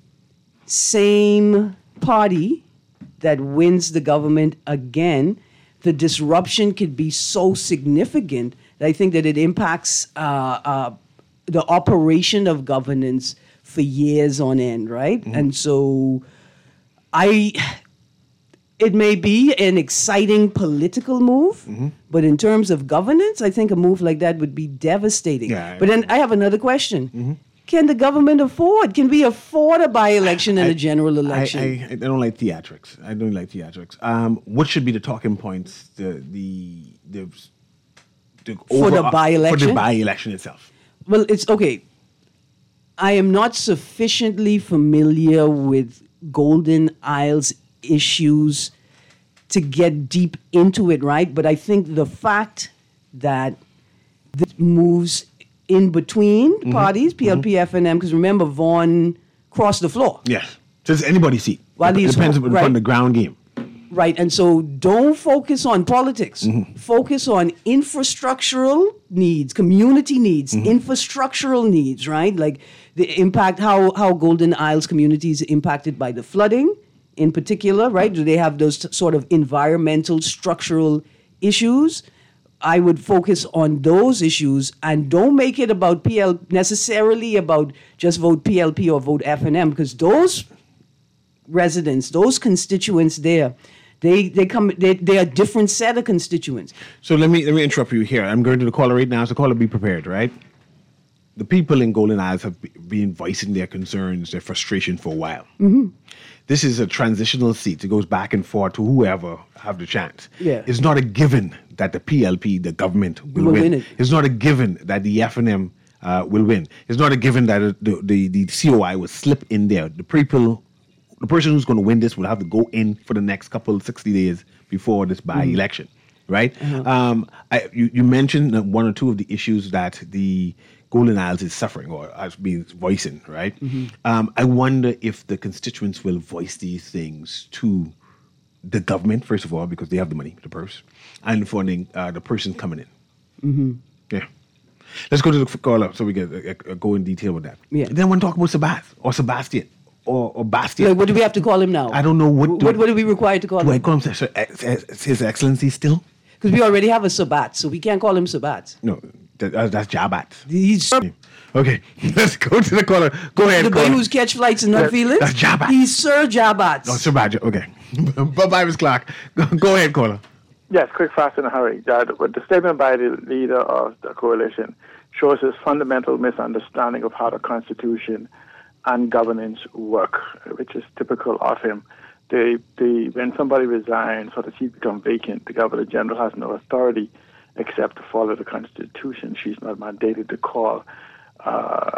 same party that wins the government again, the disruption could be so significant that I think that it impacts uh, uh, the operation of governance for years on end, right? Mm-hmm. And so I, it may be an exciting political move, Mm-hmm. but in terms of governance, I think a move like that would be devastating. Yeah, but then I have another question. Mm-hmm. Can the government afford? Can we afford a by-election and a general election? I, I, I don't like theatrics. I don't like theatrics. Um, what should be the talking points? The the the, the For the over- by-election? For the by-election itself. Well, it's okay. I am not sufficiently familiar with Golden Isles issues to get deep into it, right? But I think the fact that this moves in between Mhm. parties, P L P, F N M, because remember, Vaughan crossed the floor. Yes. Just anybody's seat. Well, it he's- depends upon right. the ground game. Right, and so don't focus on politics. Mm-hmm. Focus on infrastructural needs, community needs, Mm-hmm. infrastructural needs, right? Like the impact, how, how Golden Isles communities are impacted by the flooding in particular, right? Do they have those t- sort of environmental, structural issues? I would focus on those issues and don't make it about P L necessarily about just vote P L P or vote F N M, because those residents, those constituents there, they they come they they are a different set of constituents. So let me let me interrupt you here. I'm going to the caller right now. So caller, be prepared, right? The people in Golden Isles have be- been voicing their concerns, their frustration for a while. Mm-hmm. This is a transitional seat. It goes back and forth to whoever have the chance. Yeah. It's not a given that the P L P, the government, will, Will win. win it. It's not a given that the F N M uh, will win. It's not a given that it- the, the, the C O I will slip in there. The people, the person who's going to win this will have to go in for the next couple, sixty days before this by-election, right? Uh-huh. Um, I, you, you mentioned uh, one or two of the issues that the Golden Isles is suffering or has been voicing, right? Mhm. Um, I wonder if the constituents will voice these things to the government, first of all, because they have the money, the purse, and for the, uh, the person coming in. Mm-hmm. Yeah. Let's go to the caller so we can uh, uh, go in detail with that. Yeah. Then I want to talk about Sebastian or Sebastian or, or Bastian. Like, what do we have to call him now? I don't know what. What, do I- what are we required to call do I him? call him Sir- Sir- His Excellency still? Because we already have a Sabat, so we can't call him Sabat. No, that, uh, that's Jabat. He's Okay, let's go to the caller. Go ahead, the boy caller. who's catch flights and not That- feel it. that's Jabat. He's Sir Jabat. Oh, Sir Badger. Okay. Bye-bye, Miss Clark. Go, go ahead, caller. Yes, quick, fast, in a hurry. Uh, but the statement by the leader of the coalition shows his fundamental misunderstanding of how the Constitution and governance work, which is typical of him. The, the, when somebody resigns or the seat becomes vacant, the Governor General has no authority except to follow the Constitution. She's not mandated to call uh,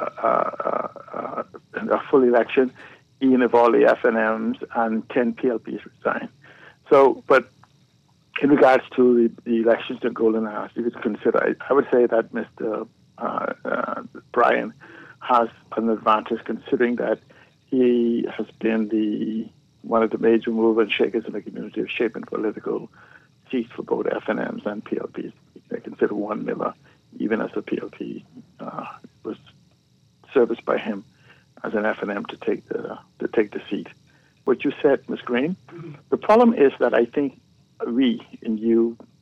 uh, uh, a full election, even if all the F N Ms and ten P L Ps resign. So, but in regards to the, the elections in Golden Isles, you could consider, I, I would say that Mister Uh, uh, Brian has an advantage considering that he has been the one of the major movers and shakers in the community of shaping political seats for both F N Ms and P L Ps. I consider Warren Miller, even as a P L P, uh, was serviced by him as an F N M to take the to take the seat. What you said, Miz Green, the problem is that I think we, and you,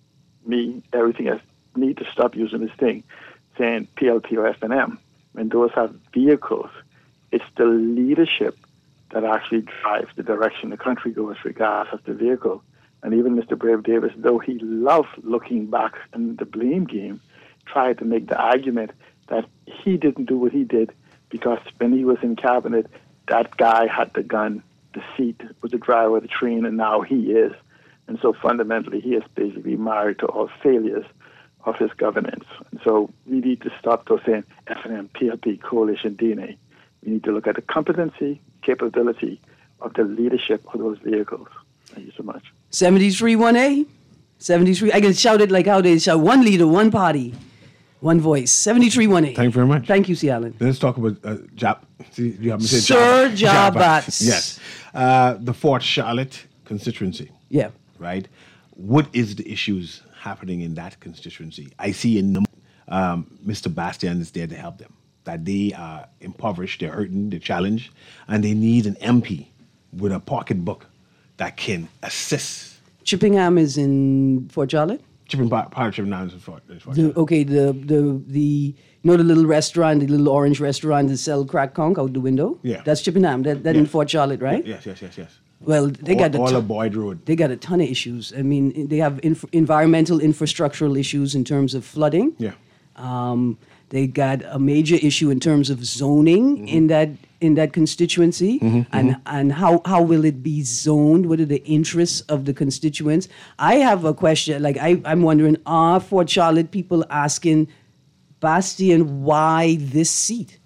me, everything else, need to stop using this thing, saying P L P or F N M. When those have vehicles, it's the leadership that actually drives the direction the country goes regardless of the vehicle. And even Mister Brave Davis, though he loved looking back in the blame game, tried to make the argument that he didn't do what he did because when he was in cabinet, that guy had the gun, the seat, was the driver of the train, and now he is. And so fundamentally, he is basically married to all failures of his governance. And so we need to stop those saying F N M, P L P, coalition, D N A. We need to look at the competency, capability of the leadership of those vehicles. Thank you so much. seventy-three one A? seventy-three. I can shout it like how they shout one leader, one party, one voice. seventy-three one A. Thank you very much. Thank you, C. Allen. Let's talk about uh, Jab. See, you have me say Sir Jab- Jabats. Yes. Uh, the Fort Charlotte constituency. Yeah. Right? What is the issues happening in that constituency? I see in the, um, Mister Bastian is there to help them. That they are impoverished, they're hurting, they're challenged, and they need an M P with a pocketbook that can assist. Chippingham is in Fort Charlotte? Chipping part, part of Chippingham is in Fort, is Fort The, Charlotte. okay, the, the, the, you know the little restaurant, the little orange restaurant that sell crack conch out the window? Yeah. That's Chippingham. That, that in Yes. Fort Charlotte, right? Yes, yes, yes, yes. Well, they all, got a all ton- of Boyd Road. They got a ton of issues. I mean, they have inf- environmental infrastructural issues in terms of flooding. Yeah. Um, they got a major issue in terms of zoning Mm-hmm. in that in that constituency, Mhm, and mhm. and how how will it be zoned? What are the interests of the constituents? I have a question. Like I, I'm wondering, are Fort Charlotte people asking Bastian why this seat?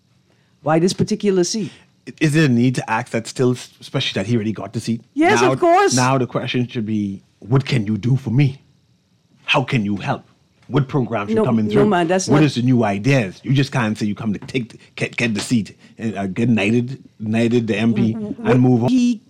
Why this particular seat? Is there a need to ask that still, especially that he already got the seat? Yes, Now- of course. Now the question should be, what can you do for me? How can you help? What programs No, you coming no, through? man, that's What not- is the new ideas? You just can't say you come to take the- get, get the seat and uh, get knighted, knighted the M P and move on. He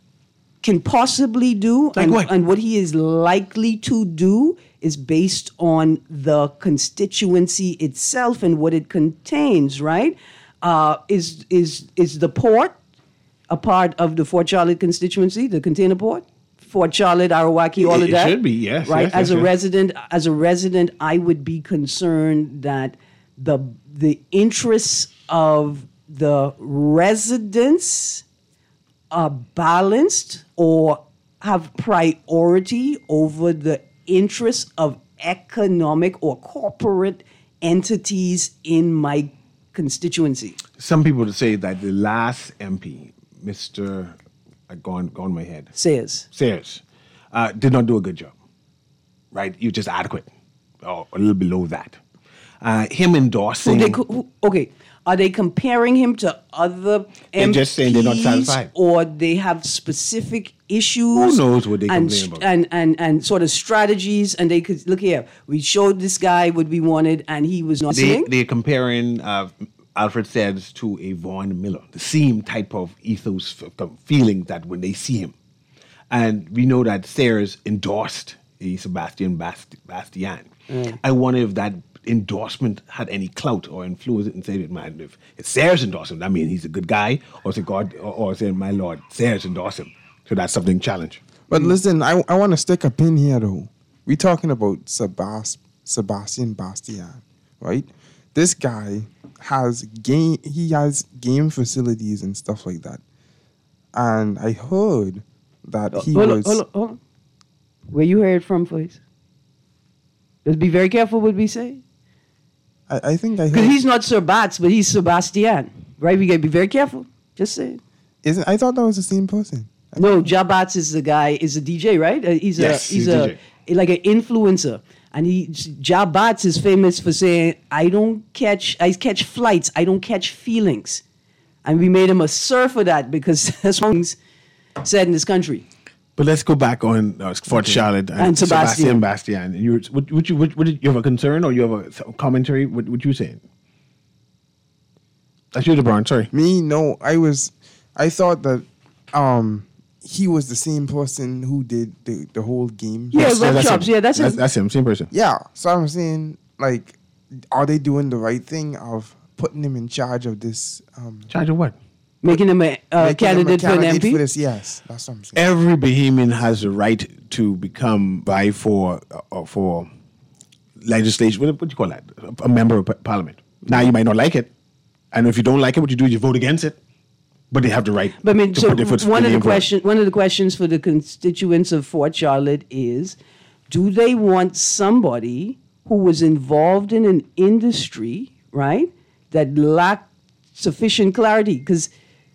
can possibly do, Like and, what? and what he is likely to do, is based on the constituency itself and what it contains. Right? Uh, is is is the port a part of the Fort Charlotte constituency? The container port, Fort Charlotte, Arawaki, all It- of it that. should be, yes, Right. yes, as yes, a yes. resident, as a resident, I would be concerned that the the interests of the residents are balanced or have priority over the interests of economic or corporate entities in my constituency. Some people would say that the last M P, Mister I gone gone my head. Sayers. Sayers, uh, did not do a good job. Right? You just adequate, or a little below that. Uh, him endorsing. Who they, co- who, okay, are they comparing him to other They're M Ps, just saying they're not satisfied. or they have specific issues? Who knows what they and, complain about? And, and, and sort of strategies, and they could, look here, we showed this guy what we wanted, and he was not They, listening. they're comparing uh, Alfred Sayers to a Vaughn Miller, the same type of ethos, f- f- feeling that when they see him. And we know that Sayers endorsed a Sebastian Bast- Bastian. Mm. I wonder if that endorsement had any clout or influence and say, man, if, if Sayers endorsed him, that means he's a good guy, or say God, or, or say, my Lord, Sayers endorsed him. So that's something challenge. But listen, I, I want to stick a pin here though. We're talking about Sebas- Sebastian Bastian, right? This guy has game. He has game facilities and stuff like that. And I heard that he hold, on, was. hold on, hold on. Where you heard from, please? Let's be very careful what we say. I, I think I heard. Because he's not Sir Bats, but he's Sebastian. Right? We got to be very careful. Just say it. Isn't I thought that was the same person. No, Jabats is the guy, is a D J, right? Uh, he's Yes, a he's, he's a a, D like an influencer. And he Jabats is famous for saying, I don't catch I catch flights, I don't catch feelings. And we made him a sir for that because that's what he's said in this country. But let's go back on uh, Fort Okay. Charlotte and, And Sebastian. Sebastian Bastian. And you, what, what you, what, what did, you have a concern or you have a s- commentary? What, what you saying? That's you, LeBron. Sorry. Me, no. I was. I thought that um he was the same person who did the, the whole game. Yeah, Yes, Red that's Chops. him. Yeah, that's that's, him. that's him. Same person. Yeah. So I'm saying, like, are they doing the right thing of putting him in charge of this? Um, Charge of what? Making him a uh, Making him a candidate, for an M candidate P? for this, yes, that's what I'm saying. Every Bahamian has the right to become vie for uh, for legislation. What, what do you call that? A member of parliament. Now you might not like it, and if you don't like it, what you do is you vote against it. But they have the right. But I mean, to so put their foot one in of the vote. question, one of the questions for the constituents of Fort Charlotte is, do they want somebody who was involved in an industry, right, that lacked sufficient clarity? Because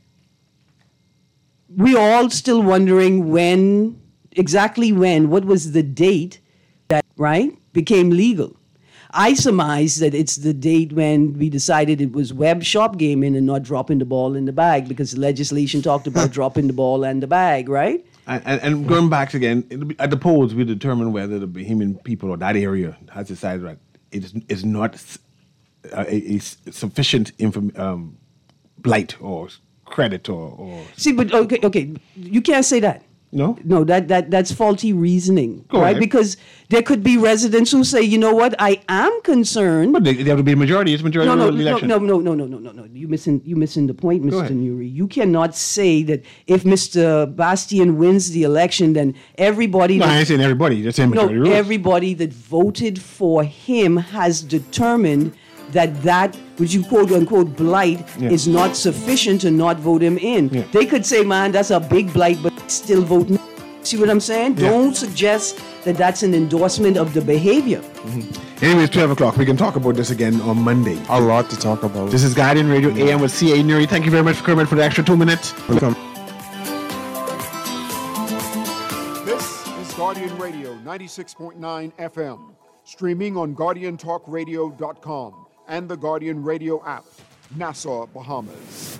we're all still wondering when, exactly when, what was the date that, right, became legal. I surmise that it's the date when we decided it was web shop gaming and not dropping the ball in the bag, because the legislation talked about dropping the ball and the bag, right? And, and, and going back again, it'll be- at the polls, we determine whether the Bahamian people or that area has decided that it is, is not s- uh, a, a s- sufficient inform, um, blight or credit or, or See, but okay, okay, you can't say that. No? No, that, that that's faulty reasoning, Go right? ahead. Because there could be residents who say, you know what, I am concerned. But they, they have to be a majority. It's a majority No, no, of the no, election. no, no, no, no, no, no, no. You missing, you missing the point, Go Mister ahead. Nuri. You cannot say that if Mister Bastian wins the election, then everybody. No, that- I ain't saying everybody. Just saying no, majority rules. everybody that voted for him has determined that that, which you quote unquote blight, Yeah. is not sufficient to not vote him in. Yeah. They could say, man, that's a big blight, but still vote no. See what I'm saying? Yeah. Don't suggest that that's an endorsement of the behavior. Anyways, twelve o'clock. We can talk about this again on Monday. A lot to talk about. This is Guardian Radio A M with C A Nuri. Thank you very much for coming for the extra two minutes. Welcome. This is Guardian Radio ninety-six point nine F M, streaming on guardian talk radio dot com and the Guardian Radio app, Nassau, Bahamas.